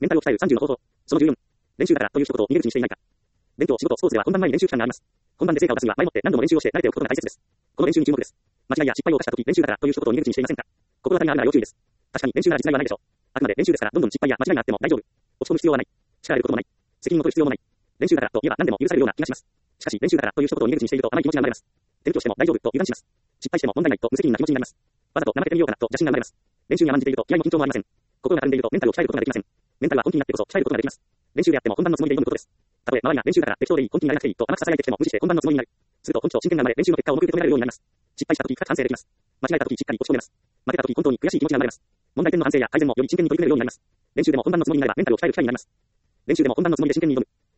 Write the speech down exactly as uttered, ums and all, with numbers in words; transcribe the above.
メンタルを鍛えるさんじゅうの方法。そのじゅうよん。練習だからという一言を逃げ口にしていないか。勉強、仕事、スポーツでは本番前に練習期間があります。本番で成果を出すには前もって何度も練習をして慣れておくことが大切です。この練習に注目です。間違いや失敗を犯したとき、練習だからという一言を逃げ口にしていませんか。心当たりがあるなら要注意です。確かに練習なら実害はないでしょう。あくまで練習ですからどんどん失敗や間違いがあっても大丈夫。落ち込む必要はない。力を入れることもない。責任を取る必要もない。練習だからと言えば何でも許されるような気がします。しかし練習だからという一言を逃げ口にしていると甘い気持ちが生まれます。転居しても大丈夫と油断します。失敗しても問題ないと無責任な気持ちになります。わざと怠けてみようかなと邪心が生まれます。練習に甘んじていると気合も緊張もありません。心がたるんでいるとメンタルを鍛えることができません。メンタルは本気になってこそ鍛えることができます。練習であっても本番のつもりで挑むことです。たとえ周りが練習だから適当でいい、本気にならなくていいと甘くささやいてきても無視して本番のつもりになる。すると根拠、真剣が生まれ練習の結果を重く受け止められるようになります。失敗した時深く反省できます。間違えた時しっかり落ち込めます。負けた時本当に悔しい気持ちが生まれます。問題点の反省や改善もより真剣に取り組めるようになります。練習でも本番のつもりになればメンタルを鍛える機会になります。練習でも本番のつもりで真剣に挑む。